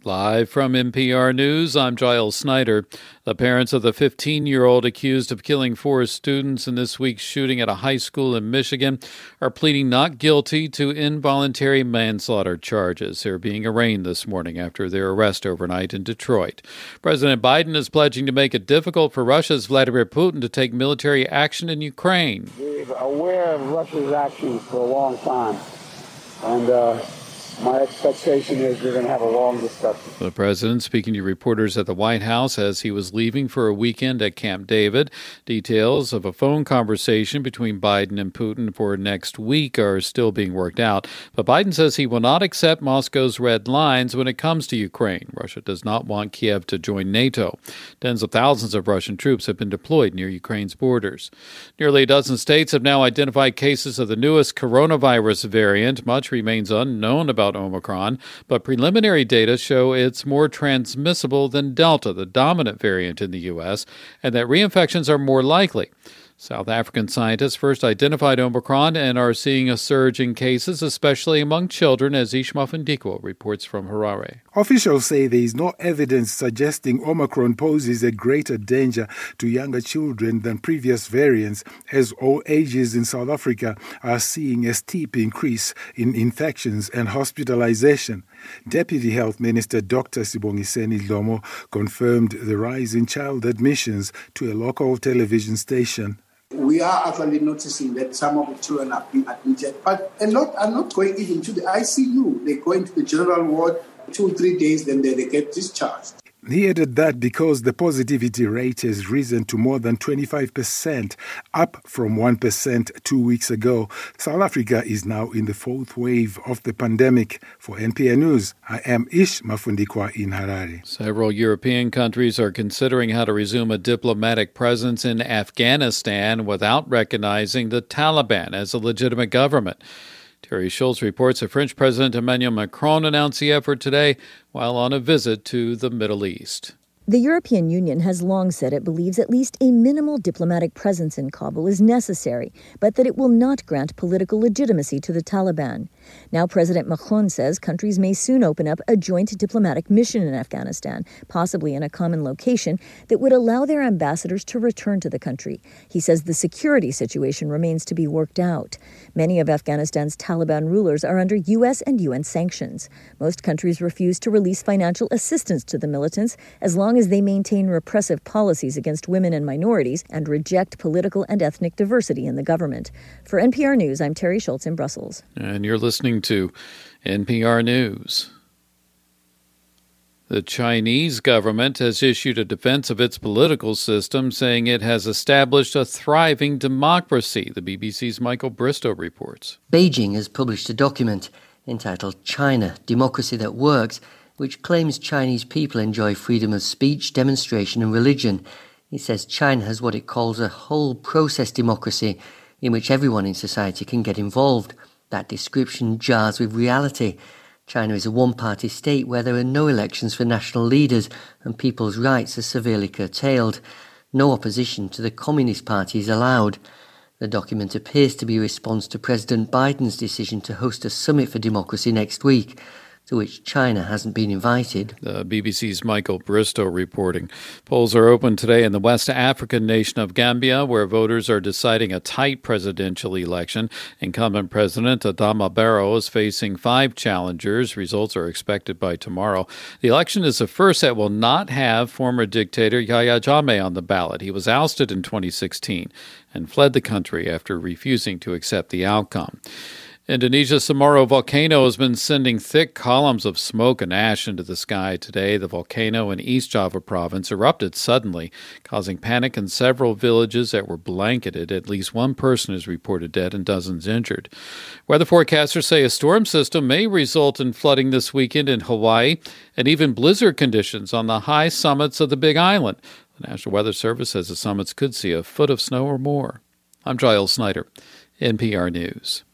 Live from NPR News, I'm Giles Snyder. The parents of the 15-year-old accused of killing 4 students in this week's shooting at a high school in Michigan are pleading not guilty to involuntary manslaughter charges. They're being arraigned this morning after their arrest overnight in Detroit. President Biden is pledging to make it difficult for Russia's Vladimir Putin to take military action in Ukraine. We're aware of Russia's actions for a long time, and my expectation is we're going to have a long discussion. The president speaking to reporters at the White House as he was leaving for a weekend at Camp David. Details of a phone conversation between Biden and Putin for next week are still being worked out. But Biden says he will not accept Moscow's red lines when it comes to Ukraine. Russia does not want Kiev to join NATO. Tens of thousands of Russian troops have been deployed near Ukraine's borders. Nearly a dozen states have now identified cases of the newest coronavirus variant. Much remains unknown about Omicron, but preliminary data show it's more transmissible than Delta, the dominant variant in the U.S., and that reinfections are more likely. South African scientists first identified Omicron and are seeing a surge in cases, especially among children, as Ishma Fundikwa reports from Harare. Officials say there is no evidence suggesting Omicron poses a greater danger to younger children than previous variants, as all ages in South Africa are seeing a steep increase in infections and hospitalization. Deputy Health Minister Dr. Sibongiseni Dlomo confirmed the rise in child admissions to a local television station. We are actually noticing that some of the children are being admitted, but a lot are not going even to the ICU. They go into the general ward 2-3 days, then they get discharged. He added that because the positivity rate has risen to more than 25%, up from 1% 2 weeks ago, South Africa is now in the 4th wave of the pandemic. For NPR News, I am Ishma Fundikwa in Harare. Several European countries are considering how to resume a diplomatic presence in Afghanistan without recognizing the Taliban as a legitimate government. Terry Schultz reports that French President Emmanuel Macron announced the effort today while on a visit to the Middle East. The European Union has long said it believes at least a minimal diplomatic presence in Kabul is necessary, but that it will not grant political legitimacy to the Taliban. Now President Macron says countries may soon open up a joint diplomatic mission in Afghanistan, possibly in a common location, that would allow their ambassadors to return to the country. He says the security situation remains to be worked out. Many of Afghanistan's Taliban rulers are under U.S. and UN sanctions. Most countries refuse to release financial assistance to the militants as long as they maintain repressive policies against women and minorities and reject political and ethnic diversity in the government. For NPR News, I'm Terry Schultz in Brussels. And you're listening to NPR News. The Chinese government has issued a defense of its political system, saying it has established a thriving democracy. The BBC's Michael Bristow reports. Beijing has published a document entitled China, Democracy That Works, which claims Chinese people enjoy freedom of speech, demonstration and religion. It says China has what it calls a whole process democracy in which everyone in society can get involved. That description jars with reality. China is a one-party state where there are no elections for national leaders and people's rights are severely curtailed. No opposition to the Communist Party is allowed. The document appears to be a response to President Biden's decision to host a summit for democracy next week, to which China hasn't been invited. The BBC's Michael Bristow reporting. Polls are open today in the West African nation of Gambia, where voters are deciding a tight presidential election. Incumbent President Adama Barrow is facing 5 challengers. Results are expected by tomorrow. The election is the first that will not have former dictator Yahya Jammeh on the ballot. He was ousted in 2016 and fled the country after refusing to accept the outcome. Indonesia's Semeru volcano has been sending thick columns of smoke and ash into the sky today. The volcano in East Java province erupted suddenly, causing panic in several villages that were blanketed. At least 1 person is reported dead and dozens injured. Weather forecasters say a storm system may result in flooding this weekend in Hawaii and even blizzard conditions on the high summits of the Big Island. The National Weather Service says the summits could see a foot of snow or more. I'm Giles Snyder, NPR News.